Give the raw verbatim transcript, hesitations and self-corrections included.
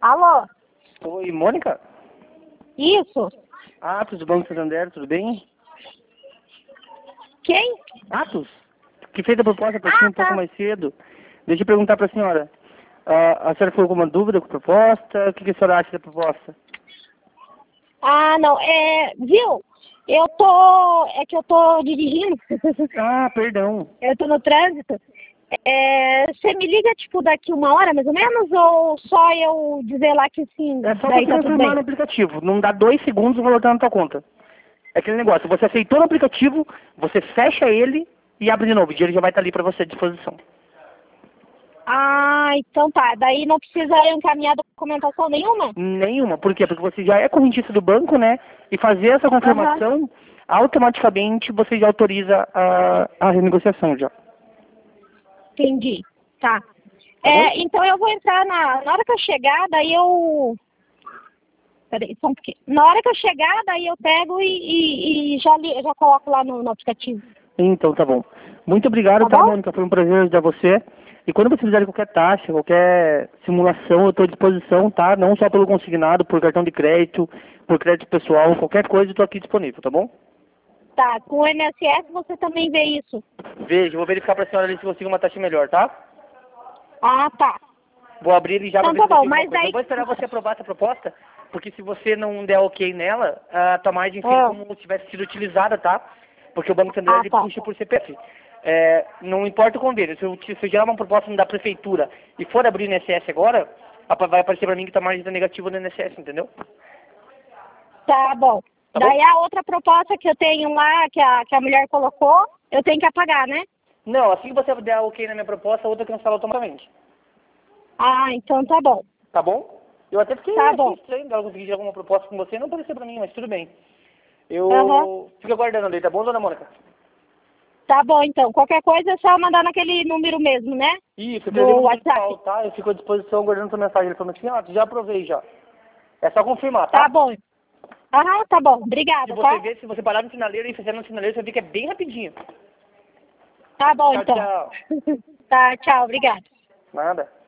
Alô? Oi, Mônica? Isso? Atos do Banco Santander, tudo bem? Quem? Atos, que fez a proposta para ti Ah, um pouco tá. mais cedo. Deixa eu perguntar para a senhora. Ah, a senhora ficou com alguma dúvida com a proposta? O que, que a senhora acha da proposta? Ah, não. É, viu? Eu tô... É que eu tô dirigindo. Ah, perdão. Eu tô no trânsito. É, você me liga, tipo, daqui uma hora, mais ou menos? Ou só eu dizer lá que sim, É só daí você tá tudo confirmar bem? no aplicativo. Não dá dois segundos o valor tá na tua conta. É aquele negócio, você aceitou no aplicativo, você fecha ele e abre de novo. O dinheiro já vai estar ali para você à disposição. Ah, então tá. Daí não precisa eu encaminhar documentação nenhuma? Nenhuma. Por quê? Porque você já é correntista do banco, né? E fazer essa Aham. confirmação, automaticamente você já autoriza a, a renegociação já. Entendi. Tá. Tá bom? É, então eu vou entrar na... Na hora que eu chegar, daí eu... Peraí, só um pouquinho. Na hora que eu chegar, daí eu pego e, e, e já, li, já coloco lá no, no aplicativo. Então, tá bom. Muito obrigado, Tá tá, bom? Mônica? Foi um prazer ajudar você. E quando você precisar de qualquer taxa, qualquer simulação, eu estou à disposição, tá? Não só pelo consignado, por cartão de crédito, por crédito pessoal, qualquer coisa, eu estou aqui disponível, tá bom? Tá. Com o M S S você também vê isso. Veja, vou verificar para a senhora ali se consigo uma taxa melhor, tá? Ah, tá. Vou abrir ele já para Então ver se tá bom, consigo alguma mas coisa. Eu daí... vou esperar você aprovar essa proposta, porque se você não der ok nela, a tua margem fica Ah, como se tivesse sido utilizada, tá? Porque o Banco Central ah ele tá. puxa por C P F. É, não importa o convênio, se eu, se eu gerar uma proposta da prefeitura e for abrir no I N S S agora, apa- vai aparecer para mim que tua margem está negativa no I N S S, entendeu? Tá bom. Tá bom? Daí a outra proposta que eu tenho lá, que a, que a mulher colocou, eu tenho que apagar, né? Não, assim que você der ok na minha proposta, a outra cancela automaticamente. Ah, então tá bom. Tá bom? Eu até fiquei Tá achei bom. estranho dela conseguir gerar alguma proposta com você, não apareceu para mim, mas tudo bem. Aham. Eu fico aguardando ali, tá bom, dona Mônica? Tá bom, então. Qualquer coisa é só mandar naquele número mesmo, né? Isso, eu Do tenho o WhatsApp. pessoal, tá? Eu fico à disposição aguardando sua mensagem. Ele falou assim, ah, já aprovei já. É só confirmar, Tá tá? bom. Aham, tá bom. Se Obrigada, você tá? ver, se você parar no sinaleiro e fizer no sinaleiro, você vê que é bem rapidinho. Tá bom, Tchau, então. tchau. Tá, tchau. Obrigada. Nada.